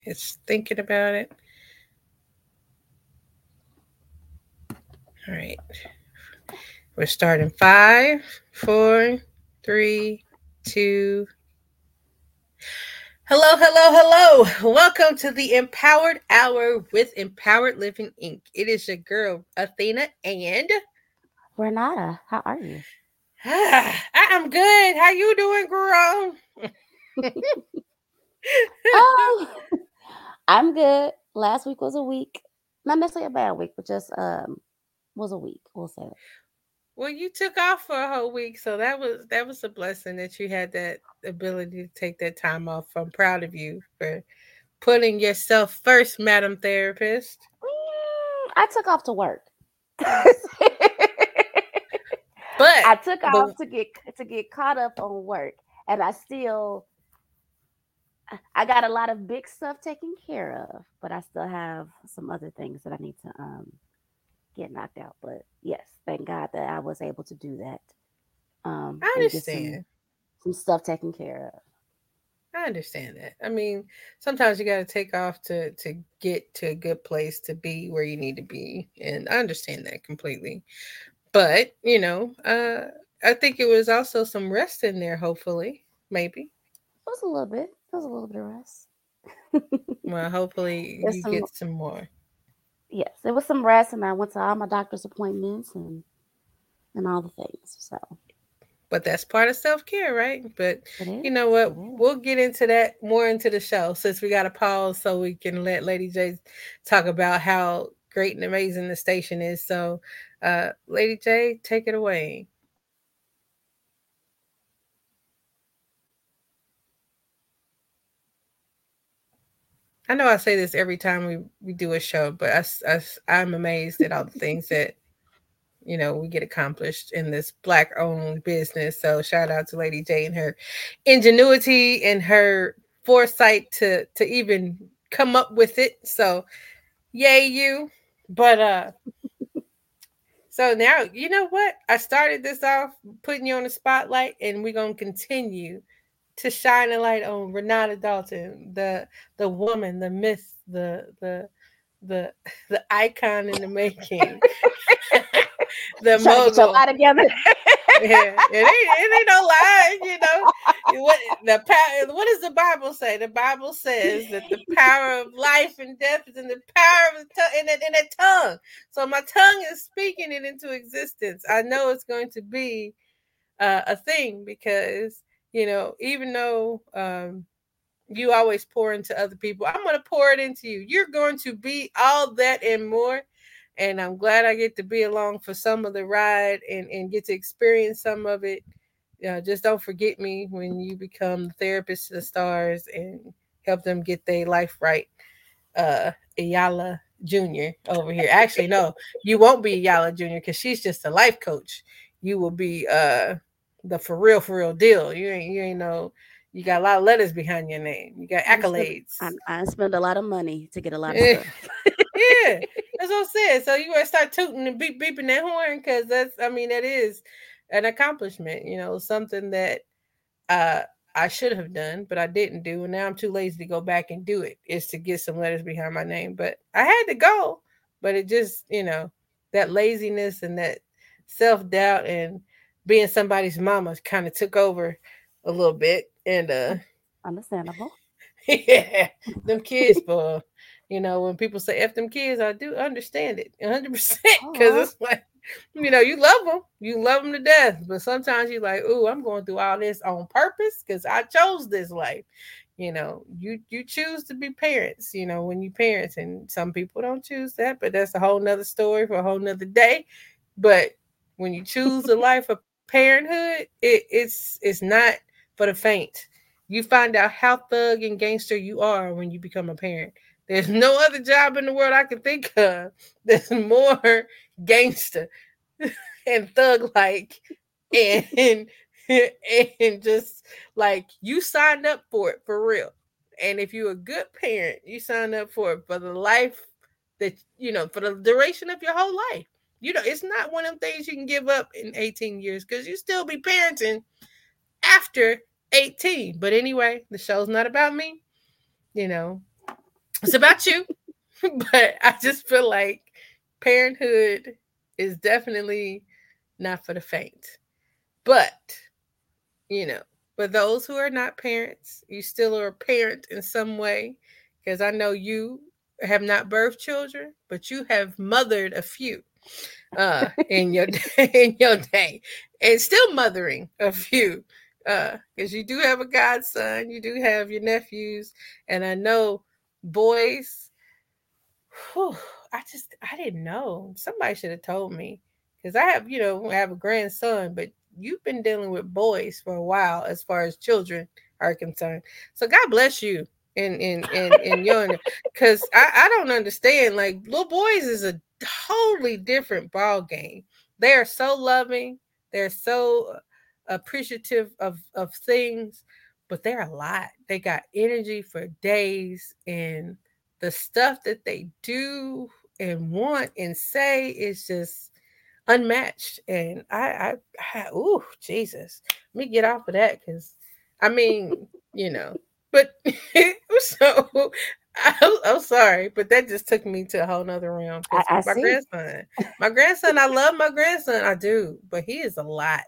It's thinking about it. All right. We're starting 5, 4, 3, 2. Hello, hello, hello. Welcome to the Empowered Hour with Empowered Living Inc. It is your girl, Athena, and Renata, how are you? I'm good. How you doing, girl? Oh, I'm good. Last week was a week. Not necessarily a bad week, but just was a week. We'll say that. Well, you took off for a whole week, so that was a blessing that you had that ability to take that time off. I'm proud of you for putting yourself first, Madam Therapist. I took off to work. But I took the off to get caught up on work, and I got a lot of big stuff taken care of, but I still have some other things that I need to get knocked out. But yes, thank God that I was able to do that I and get understand. some stuff taken care of. I understand that. I mean, sometimes you got to take off to get to a good place to be where you need to be, and I understand that completely. But I think it was also some rest in there. Hopefully, maybe. It was a little bit. It was a little bit of rest. Well, hopefully There's you some get some more. yes, there was some rest, and I went to all my doctor's appointments and all the things. So But that's part of self care, right? But it is. you know It what? is. We'll get into that more into the show since we got to pause so we can let Lady J talk about how great and amazing the station is. So, Lady J, take it away. I know I say this every time we do a show, but I'm amazed at all the things that we get accomplished in this black owned business. So shout out to Lady J and her ingenuity and her foresight to even come up with it. So yay you. But so now you know what? I started this off putting you on the spotlight and we're gonna continue to shine a light on Renata Dalton, the woman, the myth, the the icon in the making, the You trying to get your mogul. lie together? Yeah, it ain't no lie, you know. What does the Bible say? The Bible says that the power of life and death is in the power of the tongue, in the tongue. So my tongue is speaking it into existence. I know it's going to be a thing because even though you always pour into other people, I'm going to pour it into you. You're going to be all that and more. And I'm glad I get to be along for some of the ride and get to experience some of it. Just don't forget me when you become the therapist to the stars and help them get their life right. Ayala Jr. over here. Actually, no, you won't be Ayala Jr. because she's just a life coach. You will be the for real deal. You ain't know you got a lot of letters behind your name. You got I done spent accolades. I done spent a lot of money to get a lot of Yeah, stuff. that's what I'm saying. So you gotta start tooting and beeping that horn because that is an accomplishment. Something that uh I should have done, but I didn't do, and now I'm too lazy to go back and do it. Is to get some letters behind my name, but I had to go. But it just, that laziness and that self doubt and being somebody's mama kind of took over a little bit, and Understandable. yeah, them kids, boy. When people say "f them kids," I do understand it 100% because Oh, it's like, you love them to death, but sometimes you're like, "Ooh, I'm going through all this on purpose because I chose this life." You choose to be parents. When you parents, and some people don't choose that, but that's a whole nother story for a whole nother day. But when you choose the life of parenthood, it's not for the faint. You find out how thug and gangster you are when you become a parent. There's no other job in the world I can think of that's more gangster and thug like and and just like you signed up for it for real. And if you're a good parent, you sign up for it for the life that for the duration of your whole life. It's not one of them things you can give up in 18 years because you still be parenting after 18. But anyway, the show's not about me. You know, It's about you. But I just feel like parenthood is definitely not for the faint. But, you know, for those who are not parents, you still are a parent in some way. Because I know you have not birthed children, but you have mothered a few in your in your day, and still mothering a few. Because you do have a godson, you do have your nephews, and I know boys. Whew, I didn't know. Somebody should have told me because I have a grandson, but you've been dealing with boys for a while as far as children are concerned. So God bless you in your because I don't understand. Like little boys is a totally different ball game. They are so loving. They're so appreciative of things, but they're a lot. They got energy for days, and the stuff that they do and want and say is just unmatched. And ooh, Jesus, let me get off of that because, I mean, you know, but so I'm sorry, but that just took me to a whole nother realm because I see. my grandson, I love my grandson, I do, but he is a lot.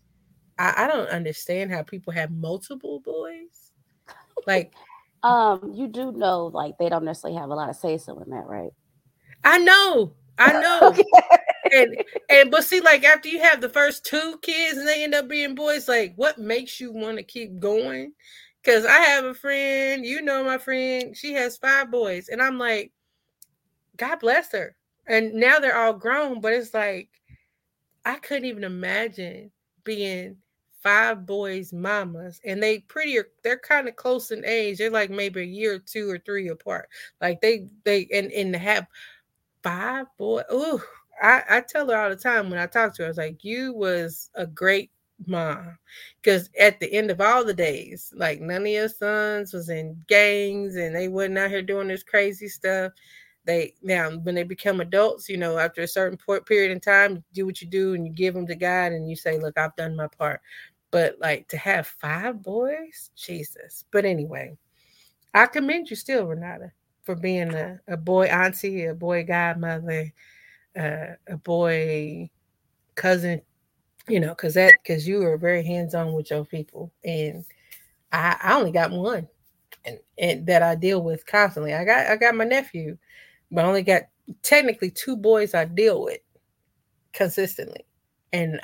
I don't understand how people have multiple boys. Like, You do know like they don't necessarily have a lot of say so in that, right? I know, I know. Okay. And but see, like after you have the first two kids and they end up being boys, like what makes you want to keep going? Because I have a friend, my friend, she has 5 boys, and I'm like, God bless her. And now they're all grown, but it's like I couldn't even imagine being 5 boys' mamas, and they're kind of close in age. They're like maybe a year or 2 or 3 apart. Like they and to have 5 boys. Ooh, I tell her all the time when I talk to her, I was like, you was a great mom. Because at the end of all the days, like none of your sons was in gangs and they wasn't out here doing this crazy stuff. They now when they become adults, after a certain period in time, you do what you do and you give them to God and you say, look, I've done my part. But like to have 5 boys, Jesus. But anyway, I commend you still, Renata, for being a boy auntie, a boy godmother, a boy cousin. Because you are very hands on with your people, and I only got one, and that I deal with constantly. I got my nephew, but I only got technically 2 boys I deal with consistently, and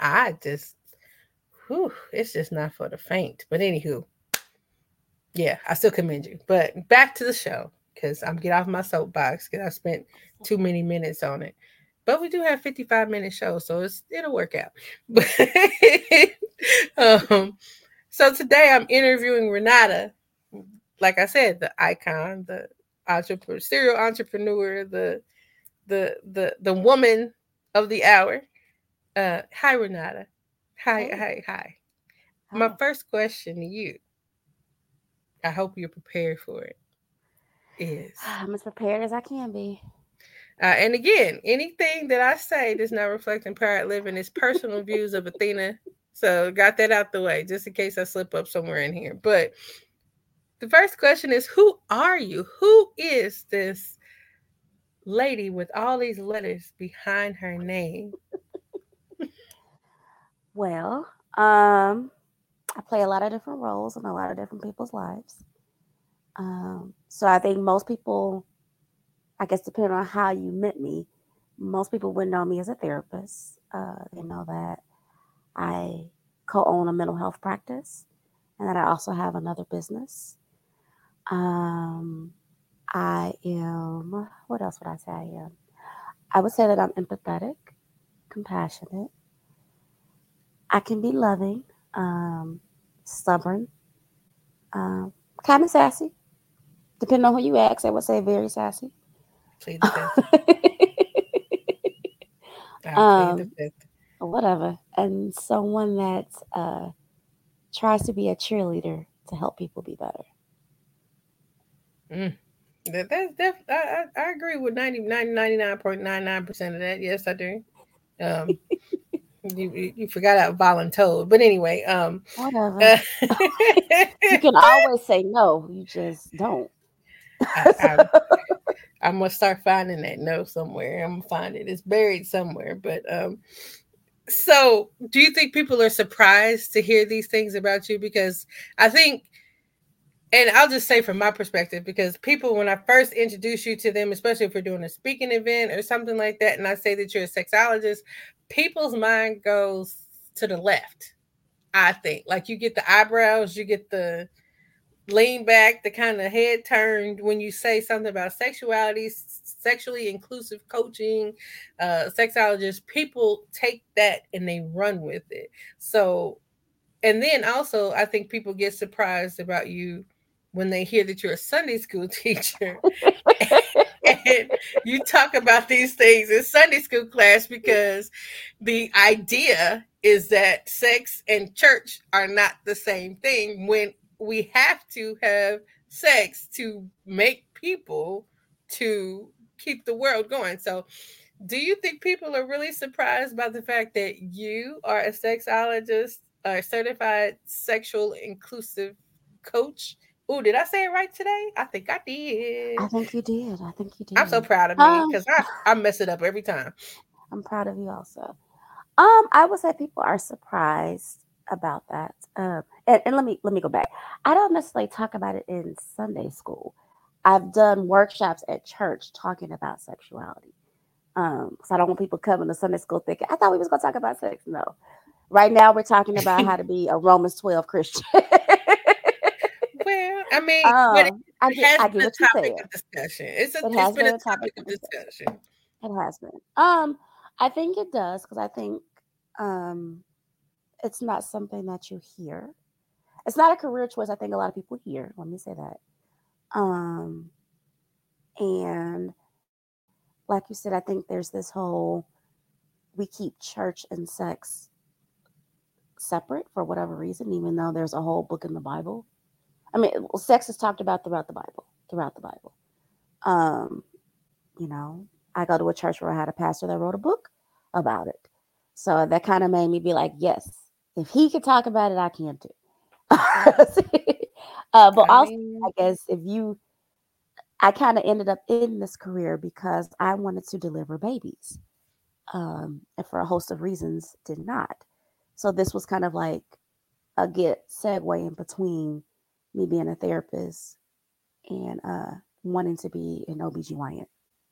it's just not for the faint. But anywho, yeah, I still commend you. But back to the show because I'm get off my soapbox because I spent too many minutes on it. But we do have 55-minute shows, so it'll work out. But um, so today I'm interviewing Renata. Like I said, the icon, the serial entrepreneur, the woman of the hour. Hi, Renata. Hi, Hey, hi, hi. My hi. first question to you, I hope you're prepared for it, is I'm as prepared as I can be. and again, anything that I say does not reflect Empowered Living is personal views of Athena. So got that out the way, just in case I slip up somewhere in here. But the first question is, who are you? Who is this lady with all these letters behind her name? Well, um, I play a lot of different roles in a lot of different people's lives. So I think most people, I guess, depending on how you met me, most people would know me as a therapist. They know that I co-own a mental health practice, and that I also have another business. Um, I am. What else would I say I am? I would say that I'm empathetic, compassionate. I can be loving, um, stubborn, um, kind of sassy. Depending on who you ask, I would say very sassy. Plead the fifth. I'll plead the um, fifth. whatever. And someone that tries to be a cheerleader to help people be better. Mm. I agree with 99.99% of that. Yes, I do. Um, you forgot about voluntold, but anyway, Whatever. uh, You can always say no. You just don't. I, I So- I'm gonna start finding that note somewhere. I'm gonna find it. It's buried somewhere. But so do you think people are surprised to hear these things about you? Because I think, and I'll just say from my perspective, because people, when I first introduce you to them, especially if we're doing a speaking event or something like that, and I say that you're a sexologist, people's mind goes to the left. I think, like, you get the eyebrows, you get the lean back, the kind of head turned when you say something about sexuality, sexually inclusive coaching, sexologists. People take that and they run with it. So, and then also, I think people get surprised about you when they hear that you're a Sunday school teacher and you talk about these things in Sunday school class, because the idea is that sex and church are not the same thing, when we have to have sex to make people, to keep the world going. So, do you think people are really surprised by the fact that you are a sexologist, a certified sexual inclusive coach? Oh, did I say it right today? I think I I did. think you did. I think you I'm so did. proud of me Um, because I mess it up every time. I'm proud of you also. I would say people are surprised about that. And let me go back. I don't necessarily talk about it in Sunday school. I've done workshops at church talking about sexuality. Because I don't want people coming to Sunday school thinking, I thought we was gonna talk about sex. No. Right now we're talking about how to be a Romans 12 Christian. Well, I mean, but it has I been get what a you're topic saying. of discussion. It It's has been been a a topic topic of of discussion. discussion. It has been. I think it does because I think um it's not something that you hear. It's not a career choice I think a lot of people hear. Let me say that. Um and like you said, I think there's this whole we keep church and sex separate for whatever reason, even though there's a whole book in the Bible. I mean, well, sex is talked about throughout the Bible. Throughout the Bible. Um, you know, I go to a church where I had a pastor that wrote a book about it. So that kind of made me be like, yes, if he could talk about it, I can too. Right. But I also, mean, I guess I kind of ended up in this career because I wanted to deliver babies, and for a host of reasons, did not. So this was kind of like a get segue in between me being a therapist and wanting to be an OBGYN.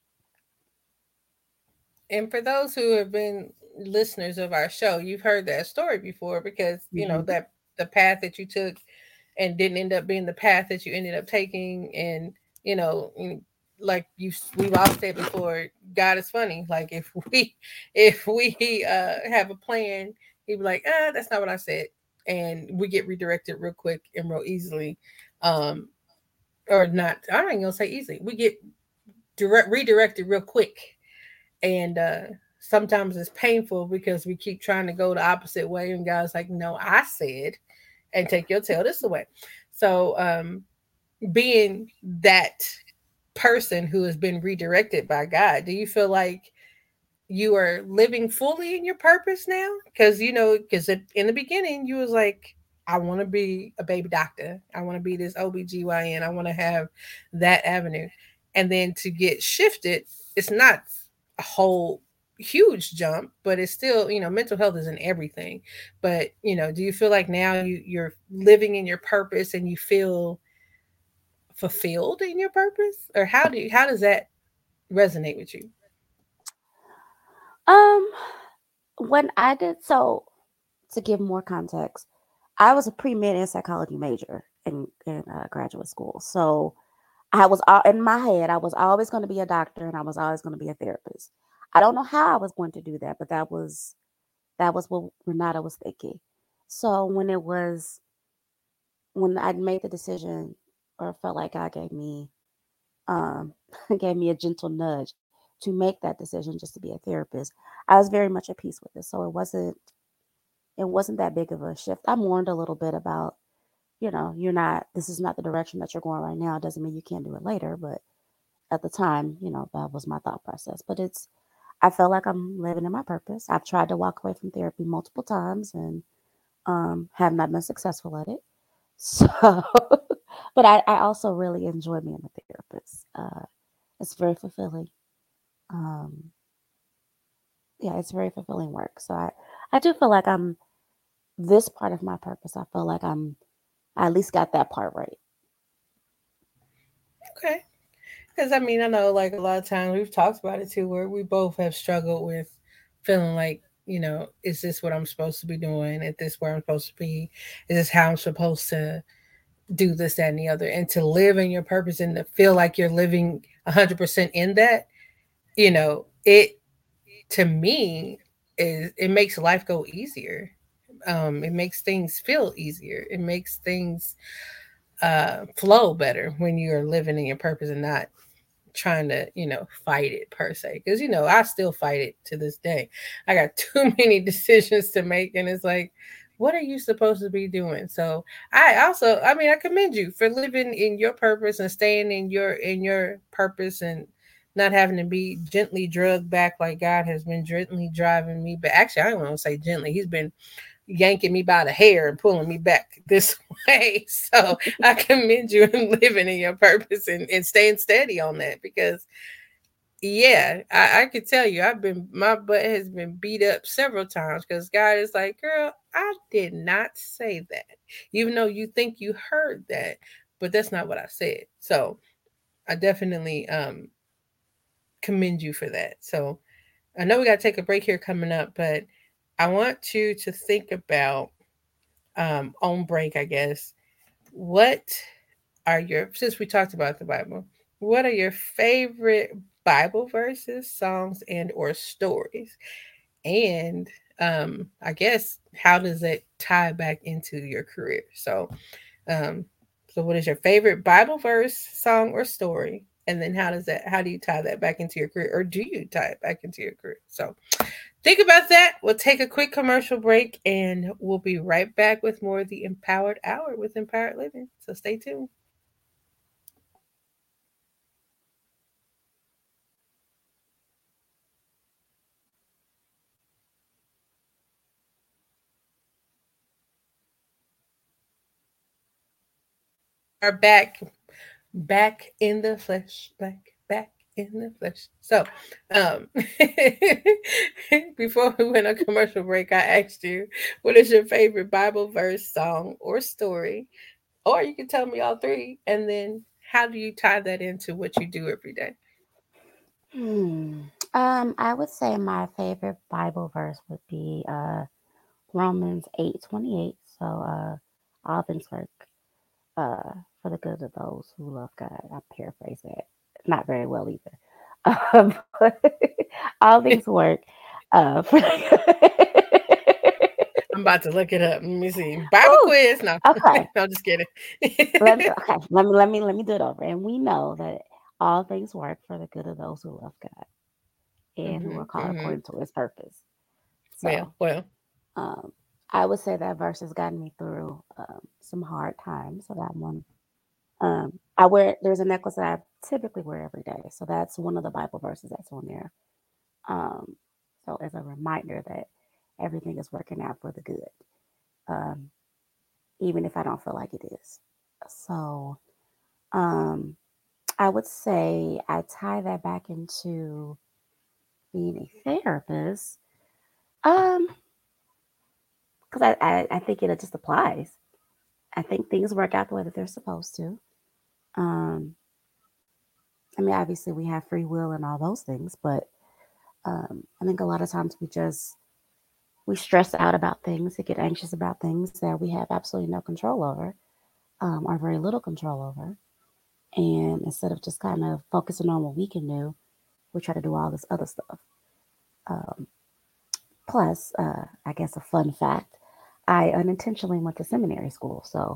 and for those who have been listeners of our show, you've heard that story before, because Mm-hmm. that the path that you took and didn't end up being the path that you ended up taking. And you know like we've all said before, God is funny. Like, if we have a plan, he'd be like, that's not what I said, and we get redirected real quick and real easily. um or not, I don't even gonna say easily, we get redirected real quick. And sometimes it's painful because we keep trying to go the opposite way, and God's like, no, I said, and take your tail this way. So being that person who has been redirected by God, do you feel like you are living fully in your purpose now? Because because in the beginning you was like, I want to be a baby doctor, I want to be this OBGYN, I want to have that avenue. And then to get shifted, it's not a whole huge jump, but it's still, mental health isn't everything. But do you feel like now you're living in your purpose and you feel fulfilled in your purpose? Or how does that resonate with you? Um, when I did so, to give more context, I was a pre med and psychology major in graduate school. So I was in my head, I was always going to be a doctor and I was always going to be a therapist. I don't know how I was going to do that, but that was what Renata was thinking. So when I made the decision, or felt like God gave me um, gave me a gentle nudge to make that decision just to be a therapist, I was very much at peace with it. So it wasn't that big of a shift. I mourned a little bit about, you're not, this is not the direction that you're going right now. It doesn't mean you can't do it later, but at the time, that was my thought process. But I felt like I'm living in my purpose. I've tried to walk away from therapy multiple times and have not been successful at it. So, but I also really enjoy being a therapist. It's very fulfilling. Um, yeah, it's very fulfilling work. So I do feel like I'm this part of my purpose. I feel like I at least got that part right. Okay. Because I mean, I know like a lot of times we've talked about it too, where we both have struggled with feeling like, is this what I'm supposed to be doing? Is this where I'm supposed to be? Is this how I'm supposed to do this, that, and the other? And to live in your purpose and to feel like you're living 100% in that, it to me is it makes life go easier. It makes things feel easier. It makes things flow better when you're living in your purpose and not trying to fight it per se, because I still fight it to this day. I got too many decisions to make, and it's like, what are you supposed to be doing? So I mean, I commend you for living in your purpose and staying in your purpose, and not having to be gently drugged back like God has been gently driving me. But actually, I don't want to say gently, he's been yanking me by the hair and pulling me back this way. So I commend you in living in your purpose and staying steady on that, because yeah, I could tell you my butt has been beat up several times because God is like, girl, I did not say that. Even though you think you heard that, but that's not what I said. So I definitely commend you for that. So I know we got to take a break here coming up, but I want you to think about on break, I guess, what are your, since we talked about the Bible, what are your favorite Bible verses, songs, and or stories? And I guess how does it tie back into your career? Um, so what is your favorite Bible verse, song, or story? And then how do you tie that back into your career? Or do you tie it back into your career? So think about that. We'll take a quick commercial break and we'll be right back with more of the Empowered Hour with Empowered Living. So stay tuned. We are back in the flesh, back in the flesh. So, um, before we went on commercial break, I asked you, what is your favorite Bible verse, song, or story? Or you can tell me all three, and then how do you tie that into what you do every day? Hmm. I would say my favorite Bible verse would be Romans 8:28. So all things work for the good of those who love God. I paraphrase that. Not very well either. But all things work for I'm about to look it up. Let me see. Bible Ooh, quiz. No, okay. no, just kidding. Let me do it over. And we know that all things work for the good of those who love God and who hmm are called hmm according to his purpose. Well, So well. um, I would say that verse has gotten me through some hard times. So that one, there's a necklace that I typically wear every day. So that's one of the Bible verses that's on there. Um, so as a reminder that everything is working out for the good, um, even if I don't feel like it is. So um, I would say I tie that back into being a therapist. Um, because I think it just applies. I think things work out the way that they're supposed to. Um, I mean, obviously we have free will and all those things, but I think a lot of times we stress out about things, we get anxious about things that we have absolutely no control over, or very little control over. And instead of just kind of focusing on what we can do, we try to do all this other stuff. Um, Plus, I guess a fun fact, I unintentionally went to seminary school, so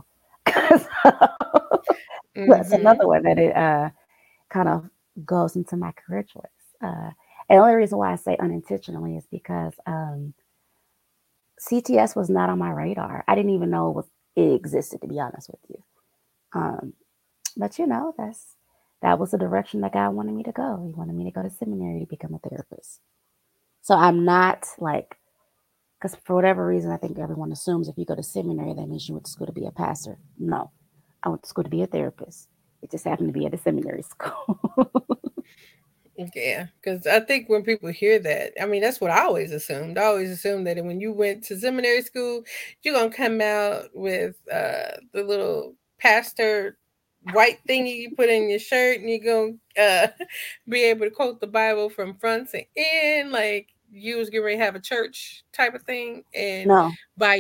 that's hmm another one that it kind of goes into my career choice. And the only reason why I say unintentionally is because CTS was not on my radar. I didn't even know it existed, to be honest with you. Um, but that was the direction that God wanted me to go. He wanted me to go to seminary to become a therapist. So I'm not like, because for whatever reason, I think everyone assumes if you go to seminary, that means you went to school to be a pastor. No, I went to school to be a therapist. It just happened to be at a seminary school. Yeah, because I think when people hear that, I mean, that's what I always assumed. I always assumed that when you went to seminary school, you're gonna come out with the little pastor white thingy you put in your shirt, and you're gonna be able to quote the Bible from front to end, like you was getting ready to have a church type of thing, and No, by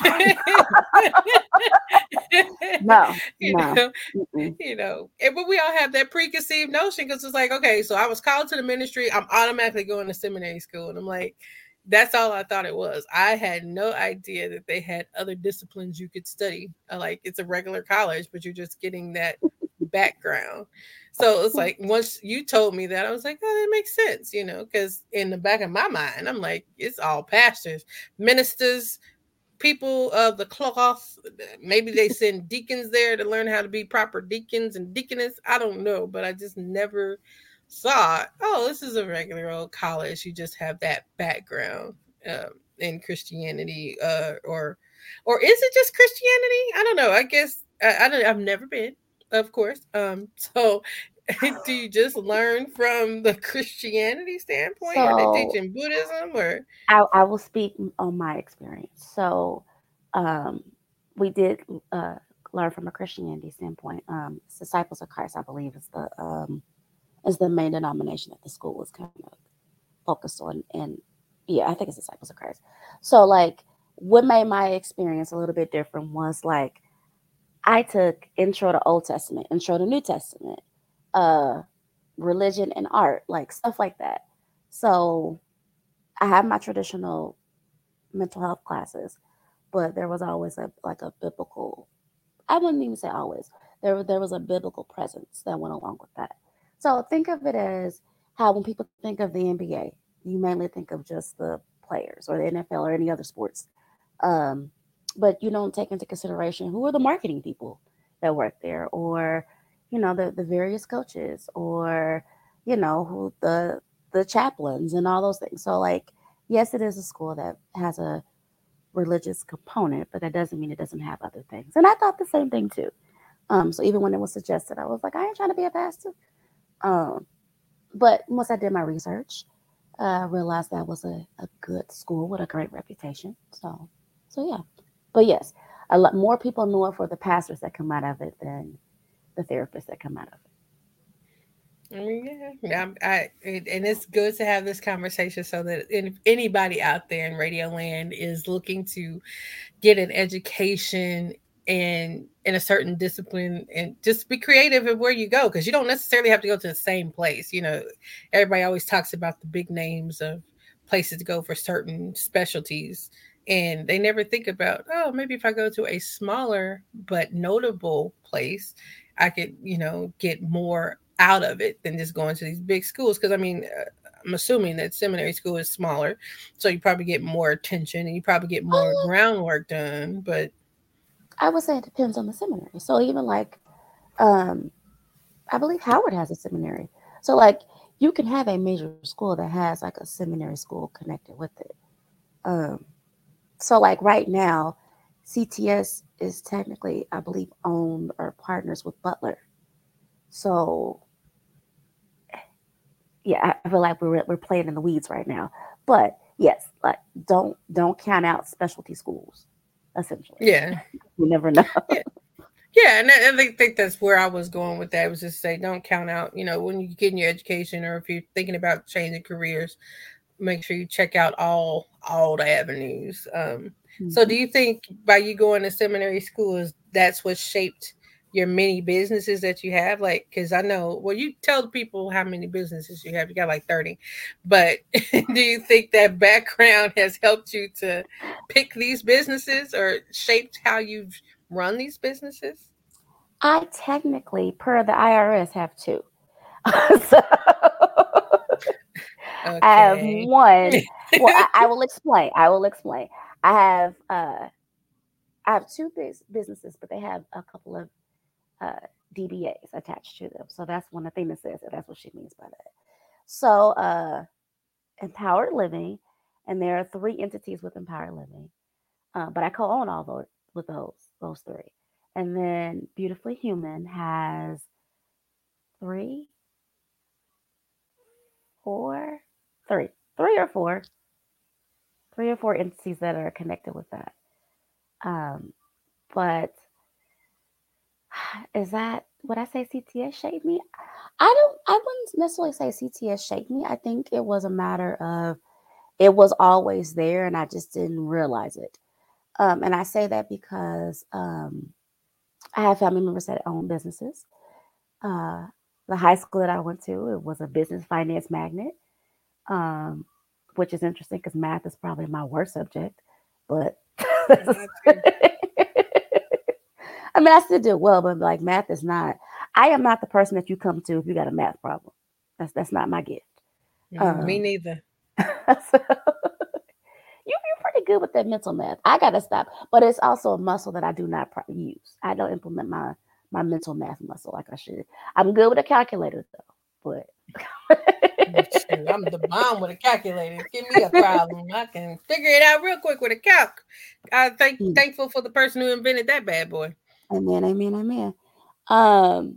no, you no. know, Mm-mm. but we all have that preconceived notion because it's like, okay, so I was called to the ministry, I'm automatically going to seminary school, and I'm like, that's all I thought it was. I had no idea that they had other disciplines you could study. Like it's a regular college, but you're just getting that background. So it's like once you told me that, I was like, oh, that makes sense, because in the back of my mind, I'm like, it's all pastors, ministers, people of the cloth. Maybe they send deacons there to learn how to be proper deacons and deaconess. I don't know, but I just never saw, oh, this is a regular old college. You just have that background in Christianity, or is it just Christianity? I don't know. I guess I don't. I've never been, of course. So. Do you just learn from the Christianity standpoint? Are they So teaching Buddhism or? I will speak on my experience. So um, we did uh, learn from a Christianity standpoint. Disciples of Christ, I believe, is the main denomination that the school was kind of focused on. And yeah, I think it's Disciples of Christ. So like, what made my experience a little bit different was like I took Intro to Old Testament, Intro to New Testament, uh, religion and art, like stuff like that. So I have my traditional mental health classes, but there was always a like a biblical. I wouldn't even say always. There was a biblical presence that went along with that. So think of it as how when people think of the NBA, you mainly think of just the players or the NFL or any other sports. Um, but you don't take into consideration who are the marketing people that work there, or the various coaches, or who the chaplains and all those things. So like, yes, it is a school that has a religious component, but that doesn't mean it doesn't have other things. And I thought the same thing too. So even when it was suggested, I was like, I ain't trying to be a pastor. Um, but once I did my research, I realized that was a good school with a great reputation. So yeah. But yes, a lot more people know it for the pastors that come out of it than the therapists that come out of I mean, yeah, and it's good to have this conversation so that if anybody out there in Radio Land is looking to get an education in a certain discipline, and just be creative in where you go, because you don't necessarily have to go to the same place. Everybody always talks about the big names of places to go for certain specialties, and they never think about, oh, maybe if I go to a smaller but notable place, I could get more out of it than just going to these big schools. Because I mean, I'm assuming that seminary school is smaller, so you probably get more attention and you probably get more it. groundwork done. But I would say it depends on the seminary. So even like, um, I believe Howard has a seminary. So like, you can have a major school that has like a seminary school connected with it. Um, so like right now, CTS is technically, I believe, owned or partners with Butler. So yeah, I feel like we're playing in the weeds right now. But yes, like don't count out specialty schools. Essentially, yeah, you never know. yeah, yeah, and I think that's where I was going with that. Was just say, don't count out. When you get in your education, or if you're thinking about changing careers, make sure you check out all the avenues. So, do Mhm. you think by you going to seminary school, that's what shaped your many businesses that you have? Like, because I know, well, you tell the people how many businesses you have. You got like 30, but do you think that background has helped you to pick these businesses, or shaped how you've run these businesses? I technically, per the IRS, have two. So I have Okay. one. Well, I will explain. I will explain. I have uh I have two businesses, but they have a couple of uh DBAs attached to them. So that's when Athena says it. That's what she means by that. So Empowered Living, and there are three entities with Empowered Living. But I co-own all those with those three. And then Beautifully Human has three, four, three, three or four, three or four entities that are connected with that. Um, but is that would I say CTS shaped me? I wouldn't necessarily say CTS shaped me. I think it was a matter of it was always there and I just didn't realize it. And I say that because I have family members that own businesses. Uh, the high school that I went to, it was a business finance magnet, um, which is interesting because math is probably my worst subject. But I mean, I still did well, but like math is not. I am not the person that you come to if you got a math problem. That's not my gift. Me neither. So, you're pretty good with that mental math. I gotta stop, but it's also a muscle that I do not use. I don't implement my mental math muscle like I should. I'm good with a calculator though, but Shoot, I'm the bomb with a calculator. Give me a problem. I can figure it out real quick with a calc. Thankful for the person who invented that bad boy. Amen, amen, amen. Um,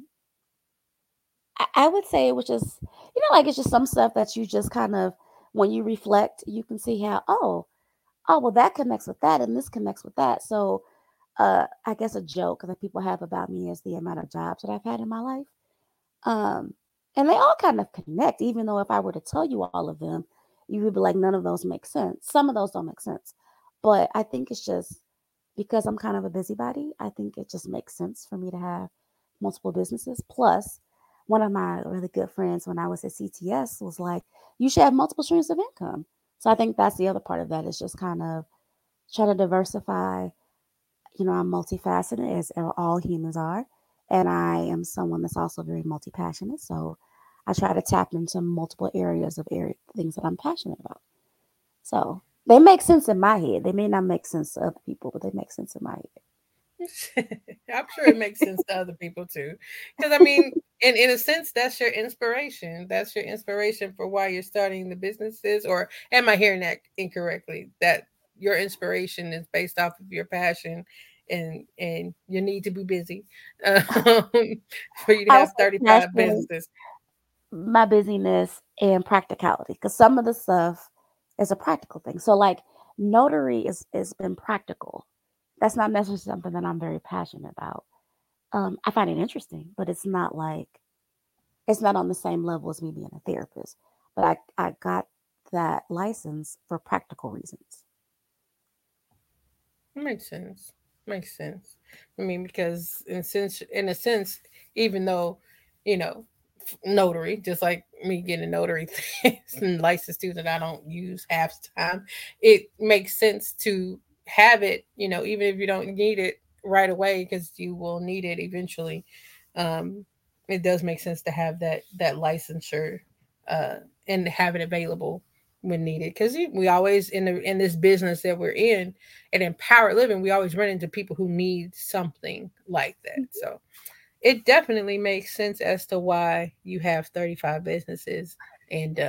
I would say it was just, like it's just some stuff that you just kind of, when you reflect, you can see how, well, that connects with that and this connects with that. So, I guess a joke that people have about me is the amount of jobs that I've had in my life. Um, and they all kind of connect, even though if I were to tell you all of them, you would be like, none of those make sense. Some of those don't make sense. But I think it's just because I'm kind of a busybody, I think it just makes sense for me to have multiple businesses. Plus, one of my really good friends when I was at CTS was like, you should have multiple streams of income. So I think that's the other part of that is just kind of trying to diversify. I'm multifaceted as all humans are. And I am someone that's also very multi passionate. So I try to tap into multiple areas of things that I'm passionate about. So they make sense in my head. They may not make sense to other people, but they make sense in my I'm sure it makes sense to other people too. Because I mean, in a sense, that's your inspiration. That's your inspiration for why you're starting the businesses. Or am I hearing that incorrectly? That your inspiration is based off of your passion and your need to be busy um, for you to I would have say 35 passion, businesses. my busyness, and practicality. Because some of the stuff is a practical thing. So like notary is been practical. That's not necessarily something that I'm very passionate about. I find it interesting, but it's not on the same level as me being a therapist. But I got that license for practical reasons. Makes sense. Makes sense. I mean, because in a sense, even though, you know, notary, just like me getting a notary and license too that I don't use half the time, it makes sense to have it, even if you don't need it right away, because you will need it eventually. Um, it does make sense to have that licensure uh, and have it available when needed, because we always in this business that we're in and empowered living, we always run into people who need something like that. So it definitely makes sense as to why you have 35 businesses and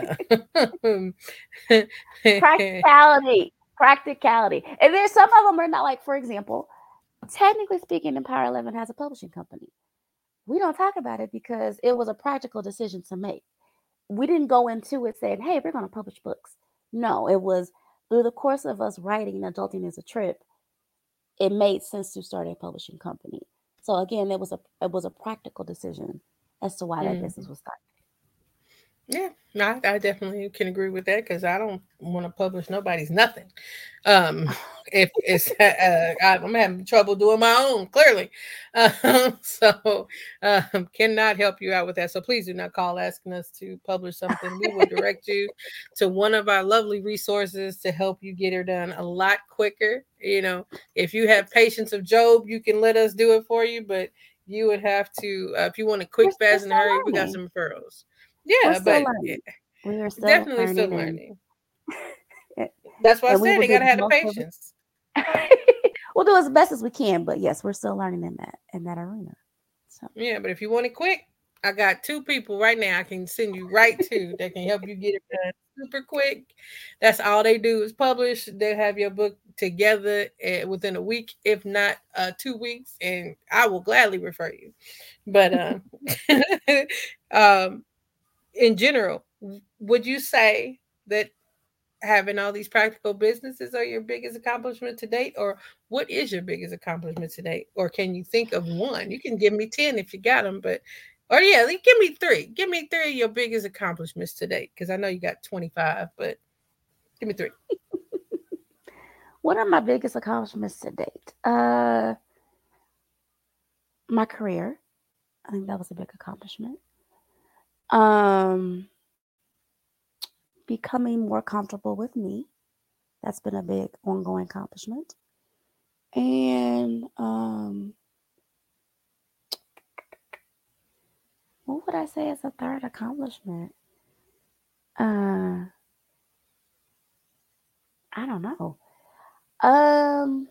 Practicality, practicality. And there's some of them are not like, for example, technically speaking, Empower 11 has a publishing company. We don't talk about it because it was a practical decision to make. We didn't go into it saying, hey, we're going to publish books. No, it was through the course of us writing Adulting is a Trip, it made sense to start a publishing company. So again, it was a practical decision as to why that business Mhm. was started. Yeah, no, I definitely can agree with that because I don't want to publish nobody's nothing. Um, if it's I'm having trouble doing my own, clearly, so cannot help you out with that. So please do not call asking us to publish something. We will direct you to one of our lovely resources to help you get it done a lot quicker. If you have patience of Job, you can let us do it for you, but you would have to if you want a quick, We're fast, and still hurry. We got learning. some referrals. We're Yeah, still but learning. We are still definitely still learning, and learning. That's why I we said will they do gotta the have the most of it. patience. We'll do as best as we can, but yes, we're still learning in that arena. So Yeah, but if you want it quick, I got two people right now I can send you right to that can help you get it done super quick. That's all they do is publish. They'll have your book together within a week, if not 2 weeks, and I will gladly refer you. But um, in general, would you say that having all these practical businesses are your biggest accomplishment to date, or what is your biggest accomplishment to date? Or can you think of one? You can give me 10 if you got them, but or yeah, give me three. Give me three of your biggest accomplishments to date, because I know you got 25, but give me three. What are my biggest accomplishments to date? My career. I think that was a big accomplishment. Um, Becoming more comfortable with me. That's been a big ongoing accomplishment. And what would I say is a third accomplishment? Uh, I don't know. Um,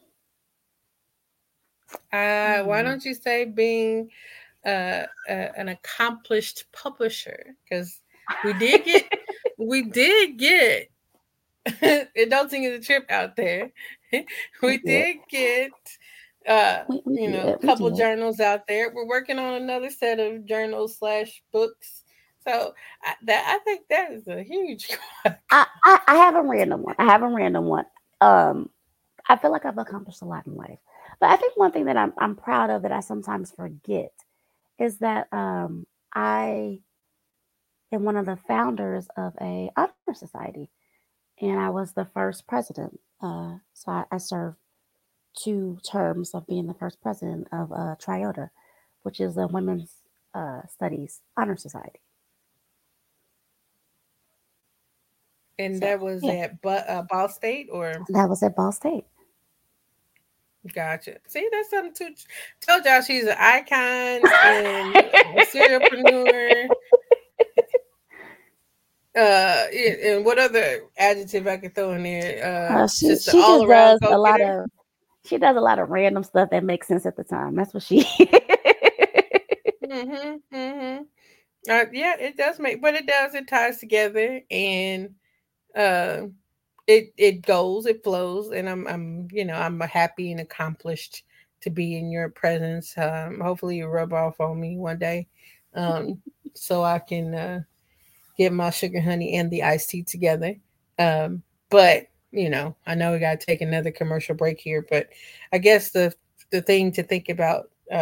Why don't you say being an accomplished publisher? Because we did get, we did get, it don't seem the trip out there. we We did. did get, We a did. We couple did. journals out there. We're working on another set of journals slash books. So I think that is a huge. I have a random one. I have a random one. Um, I feel like I've accomplished a lot in life, but I think one thing that I'm proud of that I sometimes forget is that I am one of the founders of a honor society, and I was the first president. So I served 2 terms of being the first president of Triota, which is a women's studies honor society. And So that was yeah, at Ball State, or that was at Ball State. gotcha. See, that's something to told y'all she's an icon and a serialpreneur. And what other adjective I could throw in there? Just an She all just around does go a lot getter. of she does a lot of random stuff that makes sense at the time. That's what she. Mm-hmm. Mm-hmm. Yeah, it does make, but it does. It ties together, and uh, it goes, it flows, and I'm happy and accomplished to be in your presence. Hopefully, you rub off on me one day, um, so I can get my sugar honey and the iced tea together. But I know we got to take another commercial break here, but I guess the thing to think about,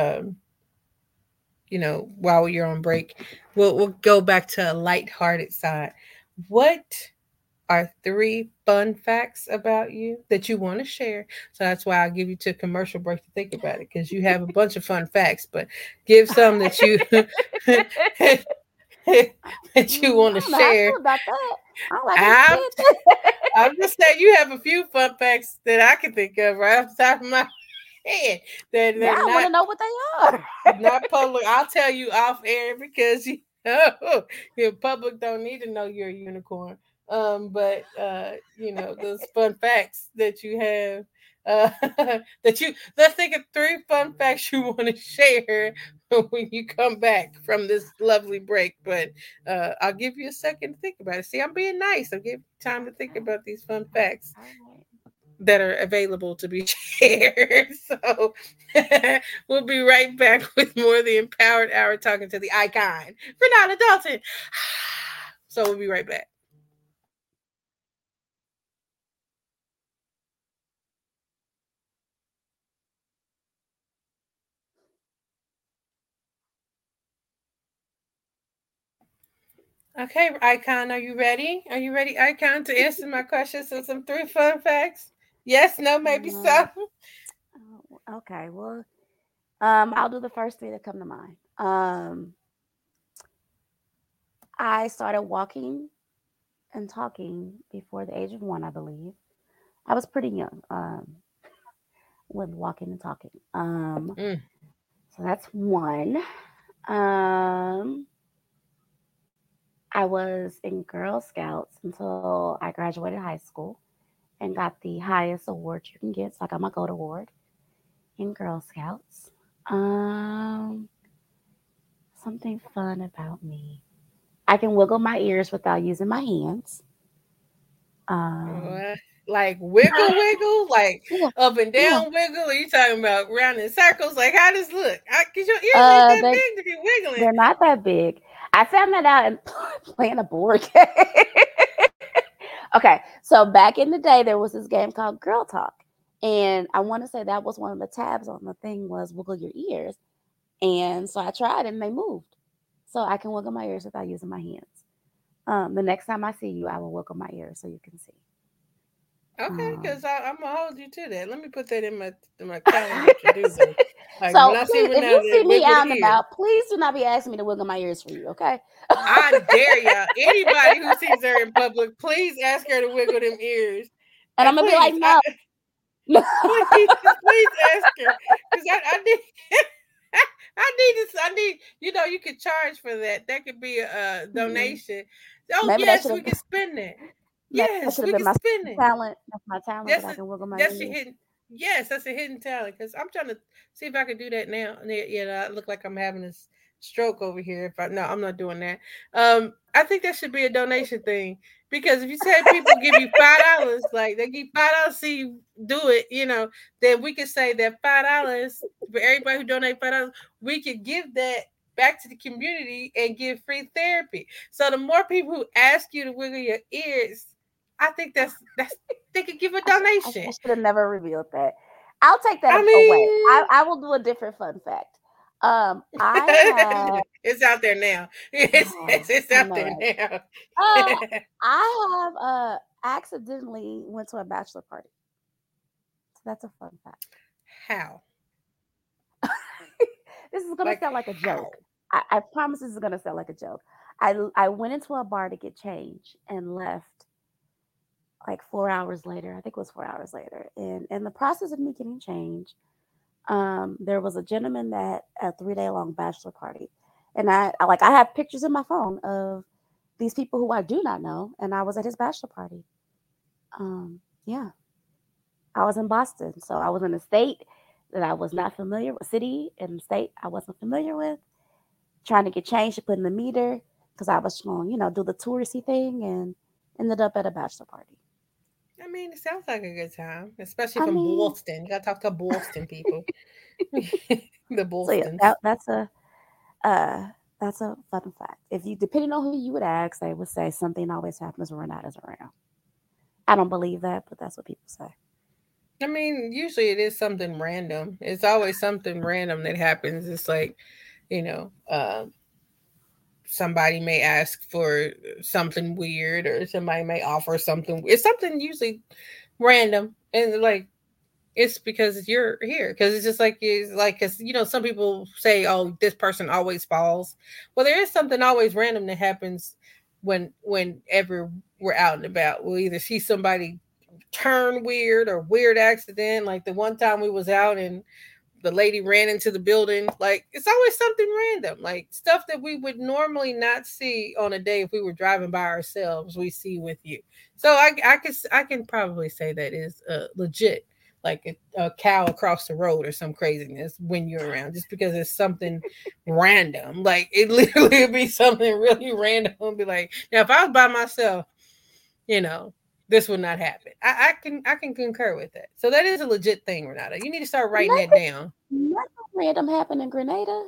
while you're on break, we'll go back to a lighthearted side. What are three fun facts about you that you want to share? So that's why I'll give you to a commercial break to think about it, because you have a bunch of fun facts, but give some that you that you want I to don't know how I share. feel about that. I don't like how you I'm said that. I'm just saying you have a few fun facts that I can think of right off the top of my head that Now they're I want not to know what they are. not public. I'll tell you off air, because your public don't need to know you're a unicorn. But those fun facts that you have, that you let's think of three fun facts you want to share when you come back from this lovely break. But I'll give you a second to think about it. See, I'm being nice. I'll give you time to think about these fun facts All right. that are available to be shared. So we'll be right back with more of the Empowered Hour, talking to the icon, Renata Dalton. So we'll be right back. Okay, icon, are you ready? Are you ready, icon, to answer my questions and some three fun facts? Yes, no, maybe so. Um, okay. Well, I'll do the first 3 that come to mind. I started walking and talking before the age of 1, I believe. I was pretty young when walking and talking. Mm. So that's one. Um, I was in Girl Scouts until I graduated high school and got the highest award you can get. So I got my gold award in Girl Scouts. Um, Something fun about me. I can wiggle my ears without using my hands. Um, What? Like wiggle, wiggle, like yeah, up and yeah. down wiggle? Are you talking about round in circles? Like, how does it look? Cause your ears ain't that They big to be wiggling. they're not that big. I found that out in playing a board game. Okay, so back in the day, there was this game called Girl Talk, and I want to say that was one of the tabs on the thing was wiggle your ears, and so I tried and they moved, so I can wiggle my ears without using my hands. The next time I see you, I will wiggle my ears so you can see. Okay, because Um, I'm gonna hold you to that. Let me put that in my calendar to do this. Like when so I see please, when if now you see that me wiggle out the and ear, about, please do not be asking me to wiggle my ears for you, okay? I dare y'all. Anybody who sees her in public, please ask her to wiggle them ears. And I'm gonna be like, Please, no, no. please, please ask her because I need. I need this. I need. You know, you could charge for that. That could be a Hmm. donation. Oh Maybe that yes, should we have can spend it. maybe that Yes, should have we been can my spend it. talent. That's my talent that That's I a, can wiggle my that's your ears. hidden. Yes, that's a hidden talent. Because I'm trying to see if I can do that now. You know, I look like I'm having a stroke over here. If I no, I'm not doing that. I think that should be a donation thing because if you say people give you $5, like they give $5, see you do it, you know, then we could say that $5 for everybody who donate $5, we could give that back to the community and give free therapy. So the more people who ask you to wiggle your ears, I think that's they could give a I donation. should have never revealed that. I'll take that I away. mean, I will do a different fun fact. I have. it's out there now. It's I out know, there right? now. Uh, I have accidentally went to a bachelor party. So that's a fun fact. How? This is gonna Like sound like a how? joke. I promise this is gonna sound like a joke. I went into a bar to get change and left like 4 hours later. I think it was 4 hours later. And in the process of me getting change, there was a gentleman that a 3 day long bachelor party, and I have pictures in my phone of these people who I do not know, and I was at his bachelor party. Yeah, I was in Boston, so I was in a state that I was not familiar with, city and state I wasn't familiar with, trying to get change to put in the meter because I was going, do the touristy thing, and ended up at a bachelor party. I mean, it sounds like a good time, especially I from mean, Boston. You gotta talk to Boston people. The so yeah, Bostons. uh, that's a fun fact. If you depending on who you would ask, they would say something always happens when Renata's around. I don't believe that, but that's what people say. I mean, usually it is something random. It's always something random that happens. It's like, you know, somebody may ask for something weird or somebody may offer something. It's something usually random and like it's because you're here because it's like because some people say oh this person always falls. Well, there is something always random that happens whenever we're out and about. We'll either see somebody turn weird or weird accident like the one time we was out and the lady ran into the building. Like it's always something random, like stuff that we would normally not see on a day if we were driving by ourselves. We see with you, so I can probably say that is legit. Like a cow across the road or some craziness when you're around, just because it's something random. Like it literally would be something really random. And be like, now if I was by myself, you know, this would not happen. I can concur with that. So that is a legit thing, Renata. You need to start writing that Nothing, down. nothing random happened in Grenada.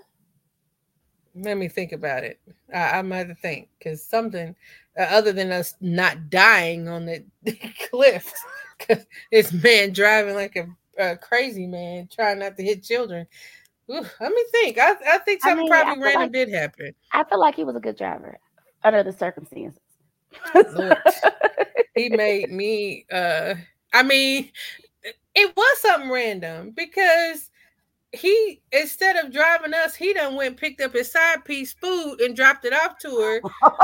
Let me think about it. I might have to think because something other than us not dying on the cliffs because this man driving like a crazy man trying not to hit children. Ooh, let me think. I think I something mean, probably random did happen. I feel like he was a good driver under the circumstances. Lord, he made me. I mean, it was something random because he instead of driving us, he done went and picked up his side piece food and dropped it off to her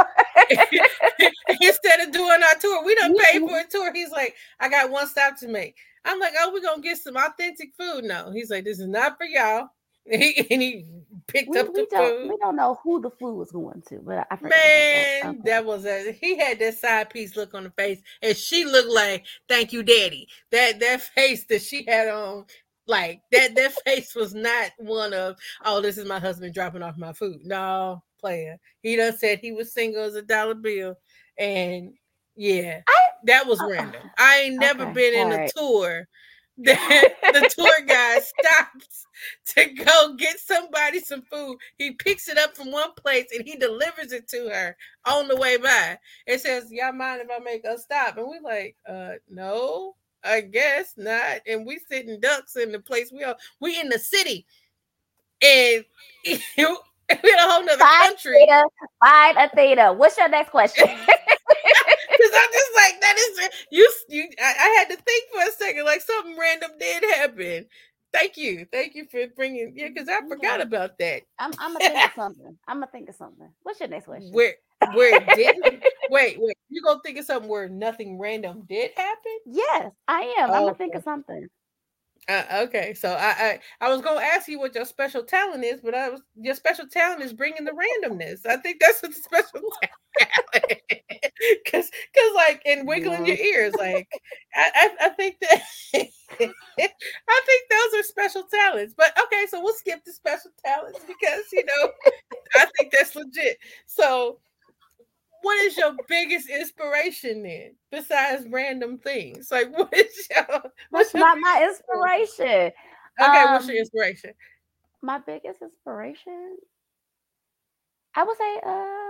instead of doing our tour. We done paid for a tour. He's like, I got one stop to make. I'm like, oh, we're gonna get some authentic food. No, he's like, this is not for y'all. And he picked we up the we don't food. we don't know who the food was going to, but I forgot about that. Man, Okay. that was he had that side piece look on the face, and she looked like "Thank you, Daddy." That face that she had on, like that face was not one of "Oh, this is my husband dropping off my food." No, player. He done said he was single as a dollar bill, and yeah, I that was uh, random. I ain't never okay. been All in a right. tour the tour guide stops to go get somebody some food. He picks it up from one place and he delivers it to her on the way by. It says, "Y'all mind if I make a stop?" And we like, no, I guess not. And we sitting ducks in the place we in the city, and we in a whole nother Fine, country. Athena. Fine, Athena. What's your next question? Because I'm just like, that is you. I had to think for a second, like something random did happen. Thank you for bringing. Yeah, because I forgot Okay. about that. I'm gonna think of something. I'm gonna think of something. What's your next question? where it didn't. Wait. You gonna think of something where nothing random did happen? Yes, I am. I'm gonna think of Okay. something. Okay, so I was gonna ask you what your special talent is, but your special talent is bringing the randomness. I think that's what the special talent, because like and wiggling Mm. your ears, like I think that I think those are special talents. But okay, so we'll skip the special talents because I think that's legit. So what is your biggest inspiration then, besides random things? Like, what's That's your not my biggest inspiration? inspiration. Okay, what's your Um, inspiration? my biggest inspiration, I would say,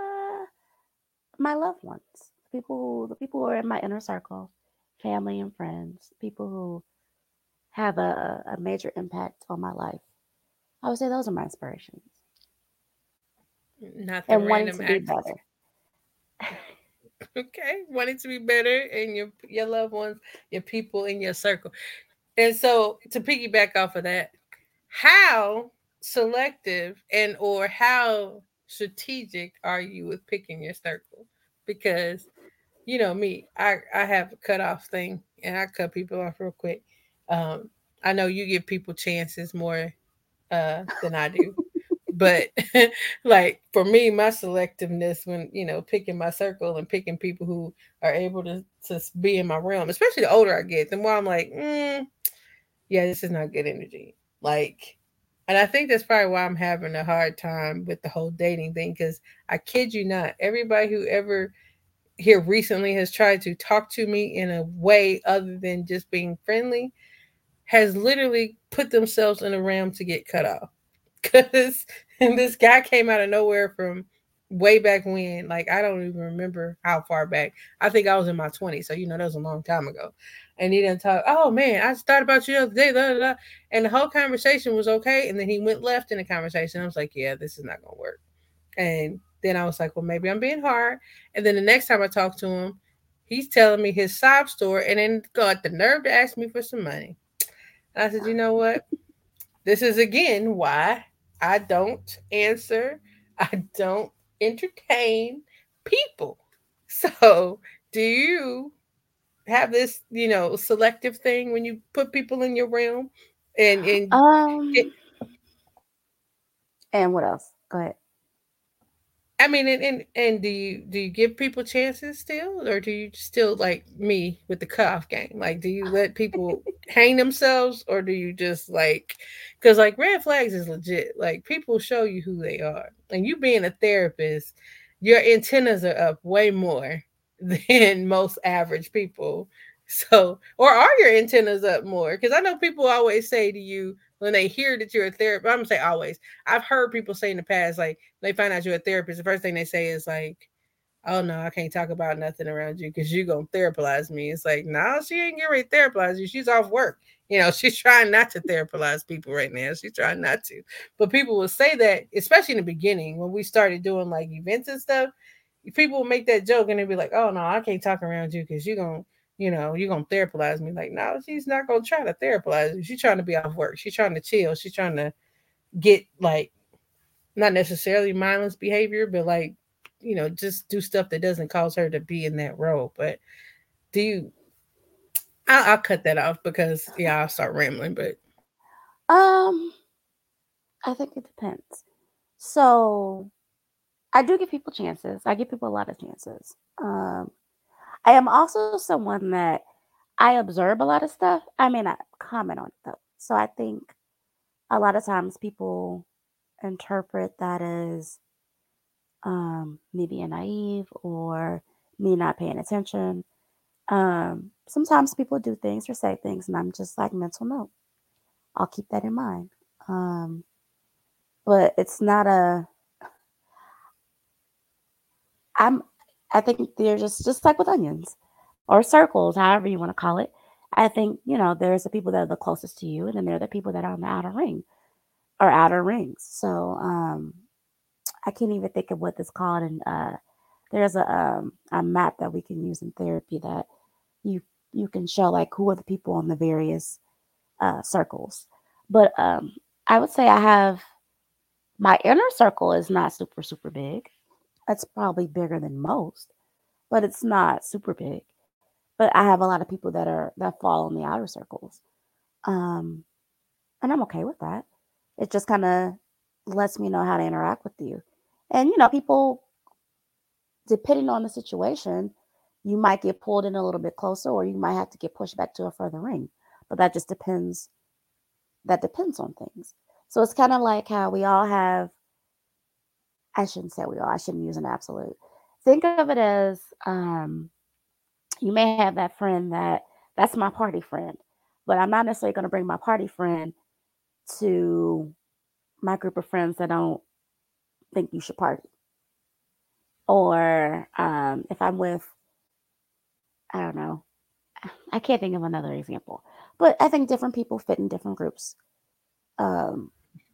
my loved ones, the people who are in my inner circle, family and friends, people who have a major impact on my life. I would say those are my inspirations Not the and wanting random to be acts. better. Okay, wanting to be better and your loved ones, your people in your circle. And so to piggyback off of that, how selective and or how strategic are you with picking your circle? Because you know me, I have a cutoff thing and I cut people off real quick. Um, I know you give people chances more than I do. But like for me, my selectiveness when picking my circle and picking people who are able to be in my realm, especially the older I get, the more I'm like, yeah, this is not good energy. Like, and I think that's probably why I'm having a hard time with the whole dating thing. Because I kid you not, everybody who ever here recently has tried to talk to me in a way other than just being friendly has literally put themselves in a realm to get cut off because this guy came out of nowhere from way back when. Like I don't even remember how far back. I think I was in my 20s, so that was a long time ago. And he didn't talk. Oh man, I just thought about you the other day. Blah, blah, blah. And the whole conversation was okay. And then he went left in the conversation. I was like, yeah, this is not gonna work. And then I was like, well, maybe I'm being hard. And then the next time I talked to him, he's telling me his sob story, and then got the nerve to ask me for some money. And I said, you know what? This is again why I don't answer, I don't entertain people. So, do you have this, selective thing when you put people in your realm? And it, Um, and what else? Go ahead. I mean, and do you give people chances still, or do you still like me with the cutoff game? Like, do you let people hang themselves, or do you just like, because like red flags is legit. Like people show you who they are, and you being a therapist, your antennas are up way more than most average people. So, or are your antennas up more? Because I know people always say to you when they hear that you're a therapist. I'm gonna say always. I've heard people say in the past, like they find out you're a therapist, the first thing they say is like, "Oh no, I can't talk about nothing around you because you're gonna therapize me." It's like, no, she ain't getting ready to therapize you. She's off work. She's trying not to therapize people right now. She's trying not to. But people will say that, especially in the beginning when we started doing like events and stuff. People will make that joke and they'd be like, "Oh no, I can't talk around you because you're gonna therapize me." Like, no, she's not gonna try to therapize you. She's trying to be off work. She's trying to chill. She's trying to get like not necessarily mindless behavior, but like, just do stuff that doesn't cause her to be in that role. But do you? I'll cut that off because yeah, I'll start rambling. But Um, I think it depends. So I do give people chances. I give people a lot of chances. I am also someone that I observe a lot of stuff. I may not comment on it though. So I think a lot of times people interpret that as me being naive or me not paying attention. sometimes people do things or say things, and I'm just like, mental note. I'll keep that in mind. Um, but it's not a. I'm. I think they're just like with onions or circles, however you want to call it. I think there's the people that are the closest to you, and then there are the people that are on the outer ring or outer rings. So I can't even think of what it's called. And there's a map that we can use in therapy that you you can show like who are the people on the various circles. But I would say I have my inner circle is not super big. It's probably bigger than most, but it's not super big. But I have a lot of people that fall in the outer circles, um, and I'm okay with that. It just kind of lets me know how to interact with you. And people, depending on the situation, you might get pulled in a little bit closer, or you might have to get pushed back to a further ring. But that just depends. That depends on things. So it's kind of like how we all have. I shouldn't say we all. I shouldn't use an absolute. Think of it as you may have that friend that's my party friend, but I'm not necessarily going to bring my party friend to my group of friends that don't think you should party. Or if I'm with, I don't know, I can't think of another example, but I think different people fit in different groups um,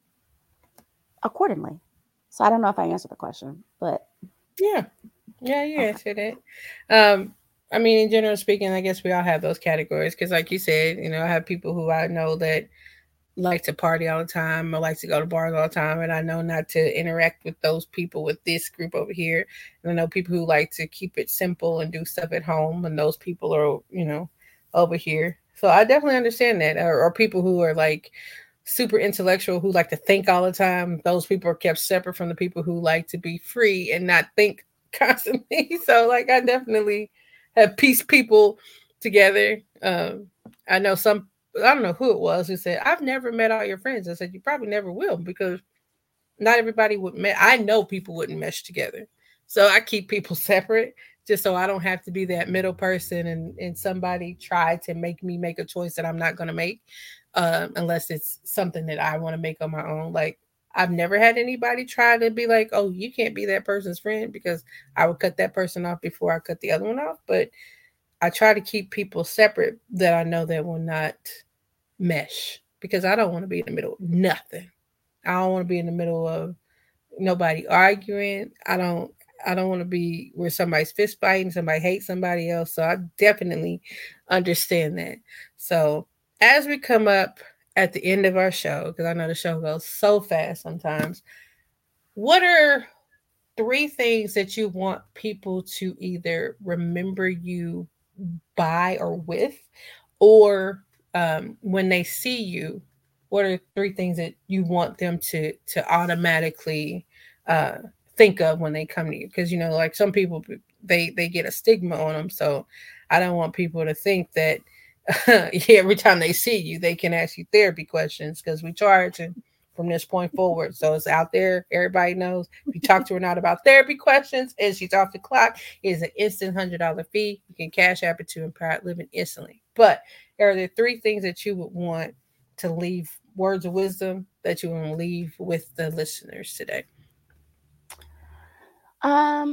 accordingly. So I don't know if I answered the question, but Yeah. Yeah, you okay. answered it. Um, I mean, in general speaking, I guess we all have those categories because, like you said, I have people who I know that like to party all the time or like to go to bars all the time, and I know not to interact with those people with this group over here. And I know people who like to keep it simple and do stuff at home, and those people are, over here. So I definitely understand that. Or people who are like super intellectual who like to think all the time. Those people are kept separate from the people who like to be free and not think constantly. So like I definitely have pieced people together. I know some I don't know who it was who said, I've never met all your friends. I said, you probably never will because not everybody would I know people wouldn't mesh together. So I keep people separate just so I don't have to be that middle person and somebody try to make me make a choice that I'm not going to make unless it's something that I want to make on my own. Like I've never had anybody try to be like, oh, you can't be that person's friend because I would cut that person off before I cut the other one off. But I try to keep people separate that I know that will not mesh because I don't want to be in the middle of nothing. I don't want to be in the middle of nobody arguing. I don't want to be where somebody's fist fighting, somebody hates somebody else. So I definitely understand that. So as we come up at the end of our show, because I know the show goes so fast sometimes, what are three things that you want people to either remember you by or with, or when they see you, what are three things that you want them to automatically uh, think of when they come to you? Because like some people, they get a stigma on them, so I don't want people to think that every time they see you, they can ask you therapy questions because we charge and from this point forward. So it's out there. Everybody knows if you talk to her not about therapy questions and she's off the clock, it is an instant $100 fee. You can cash app it to Empowered Living instantly. But are there three things that you would want to leave words of wisdom that you want to leave with the listeners today? um,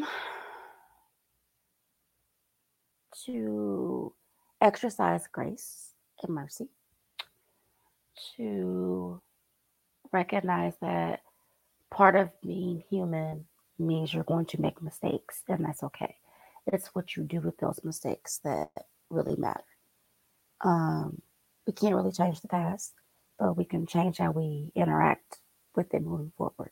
to exercise grace and mercy, to recognize that part of being human means you're going to make mistakes, and that's okay. It's what you do with those mistakes that really matter. Um, we can't really change the past, but we can change how we interact with it moving forward.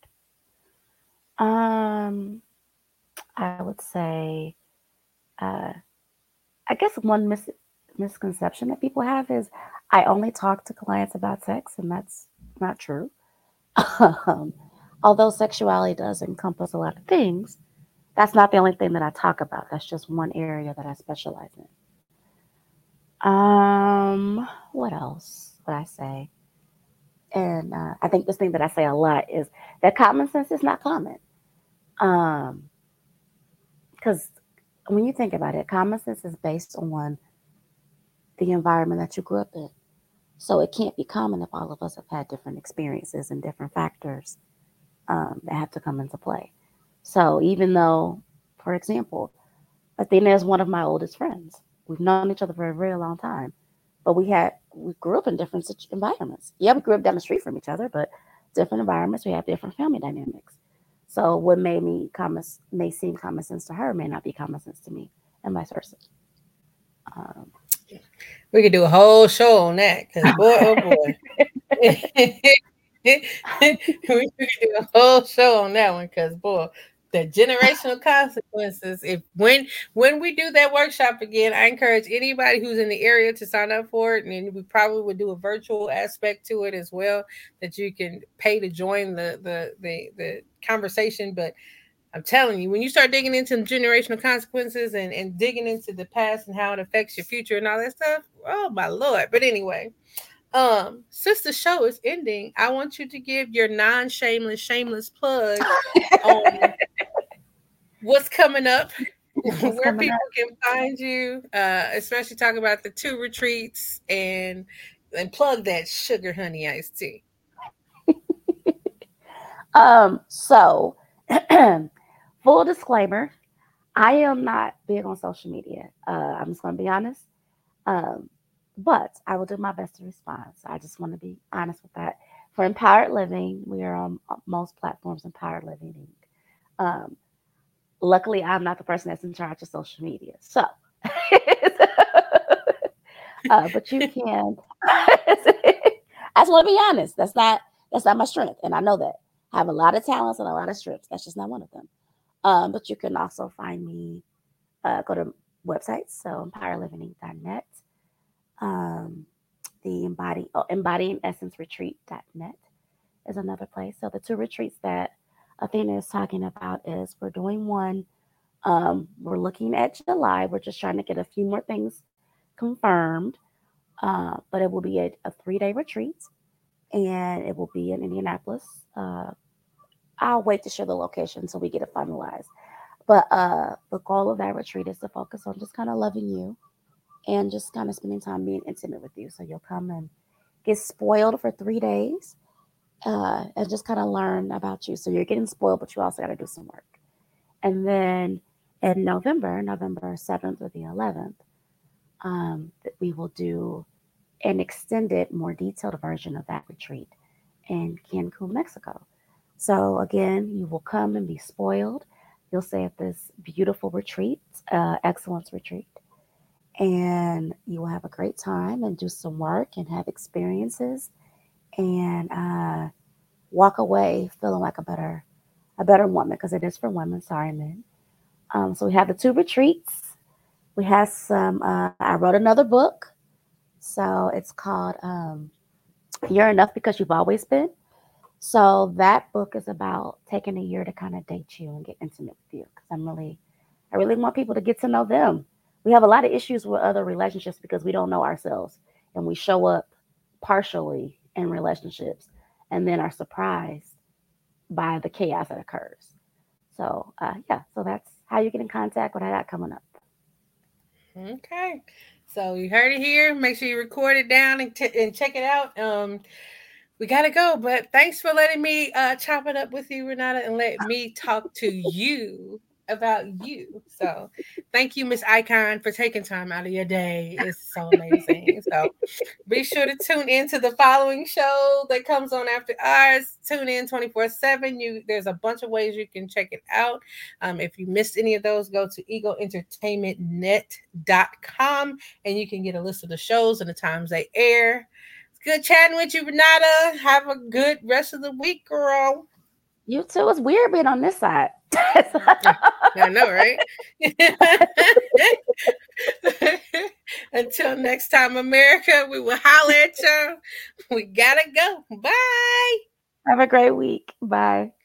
Um, I would say, uh, I guess one misconception that people have is I only talk to clients about sex, and that's not true. um, although sexuality does encompass a lot of things, that's not the only thing that I talk about. That's just one area that I specialize in. What else would I say? And I think this thing that I say a lot is that common sense is not common. Because when you think about it, common sense is based on the environment that you grew up in. So it can't be common if all of us have had different experiences and different factors that have to come into play. So even though, for example, Athena is one of my oldest friends. We've known each other for a very long time, but we grew up in different environments. Yeah, we grew up down the street from each other, but different environments. We have different family dynamics. So what may seem common sense to her may not be common sense to me, and vice versa. Um, We could do a whole show on that because boy, oh boy. We could do a whole show on that one because boy, the generational consequences. If when we do that workshop again, I encourage anybody who's in the area to sign up for it, and we probably would do a virtual aspect to it as well that you can pay to join the conversation. But I'm telling you, when you start digging into the generational consequences and digging into the past and how it affects your future and all that stuff, oh my lord. But anyway, since the show is ending, I want you to give your non-shameless, shameless plug on what's coming up, what's where coming up? people can find you, especially talk about the 2 retreats and plug that sugar honey iced tea. So, full disclaimer, I am not big on social media. I'm just going to be honest. Um, but I will do my best to respond. So I just want to be honest with that. For Empowered Living, we are on most platforms, Empowered Living Inc. Luckily, I'm not the person that's in charge of social media. So, but you can. I just want to be honest. That's not my strength, and I know that. I have a lot of talents and a lot of strengths. That's just not one of them. But you can also find me. Go to websites, so empowerlivinginc.net. Um, the embodying essence retreat.net is another place. So the 2 retreats that Athena is talking about is we're doing one. We're looking at July. We're just trying to get a few more things confirmed. But it will be a 3-day retreat, and it will be in Indianapolis. I'll wait to share the location so we get it finalized. But the goal of that retreat is to focus on just kind of loving you and just kind of spending time being intimate with you. So you'll come and get spoiled for 3 days and just kind of learn about you. So you're getting spoiled, but you also got to do some work. And then in November 7th or the 11th, we will do an extended, more detailed version of that retreat in Cancun, Mexico. So again, you will come and be spoiled. You'll stay at this beautiful retreat, excellence retreat, and you will have a great time and do some work and have experiences and walk away feeling like a better woman, because it is for women. Sorry, men. So we have the 2 retreats. We have some. I wrote another book, so it's called "You're Enough Because You've Always Been." So that book is about taking a year to kind of date you and get intimate with you, because I really want people to get to know them. We have a lot of issues with other relationships because we don't know ourselves, and we show up partially in relationships and then are surprised by the chaos that occurs. So yeah, so that's how you get in contact, what I got coming up. Okay. So you heard it here. Make sure you record it down and check it out. We gotta go, but thanks for letting me chop it up with you, Renata, and let me talk to you about you. So thank you, Miss Icon, for taking time out of your day. It's so amazing. So be sure to tune in to the following show that comes on after ours. Tune in 24/7. There's a bunch of ways you can check it out. If you missed any of those, go to egoentertainmentnet.com and you can get a list of the shows and the times they air. Good chatting with you, Renata. Have a good rest of the week, girl. You too. It's weird being on this side. I know, right? Until next time, America, we will holler at you. We gotta go. Bye. Have a great week. Bye.